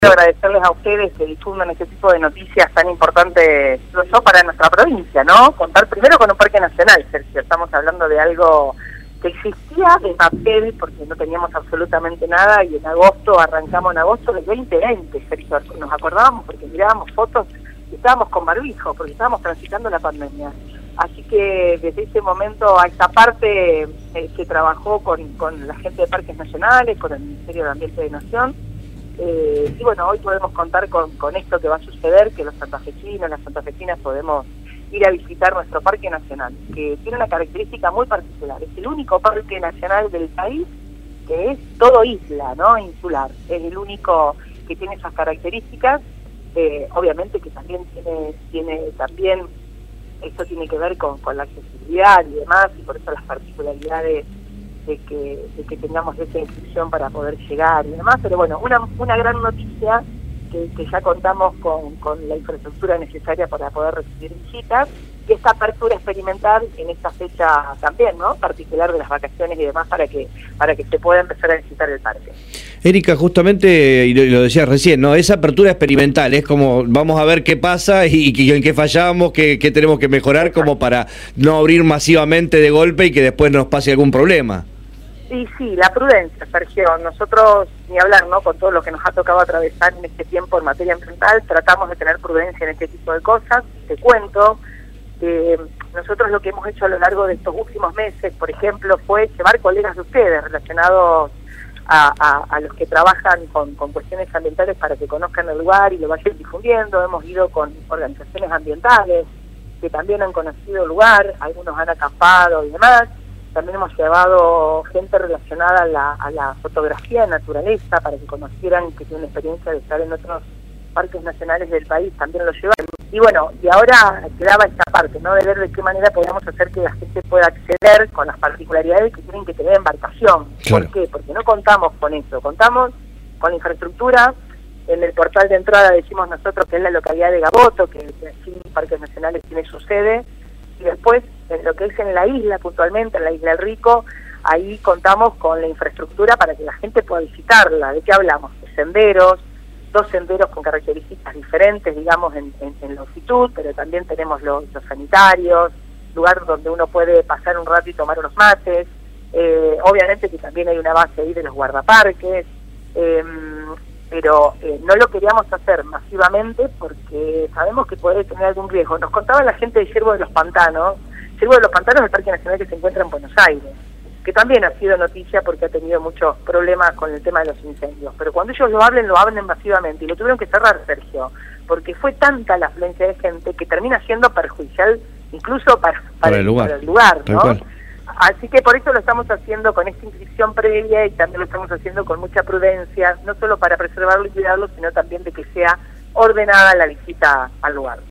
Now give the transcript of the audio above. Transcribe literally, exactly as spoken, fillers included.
Quiero agradecerles a ustedes que difundan este tipo de noticias tan importantes, no solo para nuestra provincia, ¿no? Contar primero con un parque nacional, Sergio. Estamos hablando de algo que existía de papel porque no teníamos absolutamente nada y en agosto, arrancamos en agosto del veinte veinte, Sergio. Nos acordábamos porque mirábamos fotos y estábamos con barbijo, porque estábamos transitando la pandemia. Así que desde ese momento a esta parte eh, que trabajó con, con la gente de Parques Nacionales, con el Ministerio de Ambiente de Nación, Eh, y bueno, hoy podemos contar con, con esto que va a suceder, que los santafesinos, las santafesinas podemos ir a visitar nuestro parque nacional, que tiene una característica muy particular. Es el único parque nacional del país que es todo isla, ¿no? Insular. Es el único que tiene esas características. Eh, obviamente que también tiene, tiene también esto tiene que ver con, con la accesibilidad y demás, y por eso las particularidades de que, de que tengamos esa inscripción para poder llegar y demás, pero bueno, una, una gran noticia que, que ya contamos con, con la infraestructura necesaria para poder recibir visitas, y esta apertura experimental en esta fecha también, ¿no? Particular de las vacaciones y demás, para que para que se pueda empezar a visitar el parque. Erika, justamente, y lo, lo decías recién, ¿no? Esa apertura experimental es como, vamos a ver qué pasa y, y en qué fallamos, qué, qué tenemos que mejorar, como para no abrir masivamente de golpe y que después nos pase algún problema. Sí, sí, la prudencia, Sergio. Nosotros, ni hablar, ¿no? Con todo lo que nos ha tocado atravesar en este tiempo en materia ambiental, tratamos de tener prudencia en este tipo de cosas. Te cuento que nosotros lo que hemos hecho a lo largo de estos últimos meses, por ejemplo, fue llevar colegas de ustedes relacionados a, a, a los que trabajan con, con cuestiones ambientales para que conozcan el lugar y lo vayan difundiendo. Hemos ido con organizaciones ambientales que también han conocido el lugar, algunos han acampado y demás. También hemos llevado gente relacionada a la, a la fotografía de naturaleza para que conocieran, que tienen experiencia de estar en otros parques nacionales del país, también lo llevan. Y bueno, y ahora quedaba esta parte, ¿no? De ver de qué manera podemos hacer que la gente pueda acceder con las particularidades que tienen que tener embarcación. Claro. ¿Por qué? Porque no contamos con eso, contamos con la infraestructura. En el portal de entrada decimos nosotros que es la localidad de Gaboto, que así Parques Nacionales tiene su sede. Y después, en lo que es en la isla, puntualmente, en la isla del Rico, ahí contamos con la infraestructura para que la gente pueda visitarla. ¿De qué hablamos? De senderos, dos senderos con características diferentes, digamos, en, en, en longitud, pero también tenemos los, los sanitarios, lugar donde uno puede pasar un rato y tomar unos mates. Eh, obviamente que también hay una base ahí de los guardaparques, eh, pero eh, no lo queríamos hacer masivamente porque sabemos que puede tener algún riesgo. Nos contaba la gente de Yerbo de los Pantanos. Yerbo de los Pantanos es el parque nacional que se encuentra en Buenos Aires, que también ha sido noticia porque ha tenido muchos problemas con el tema de los incendios. Pero cuando ellos lo hablen, lo hablen masivamente, y lo tuvieron que cerrar, Sergio, porque fue tanta la afluencia de gente que termina siendo perjudicial incluso para, para, para el lugar, para el lugar, ¿no? Cual. Así que por eso lo estamos haciendo con esta inscripción previa y también lo estamos haciendo con mucha prudencia, no solo para preservarlo y cuidarlo, sino también de que sea ordenada la visita al lugar.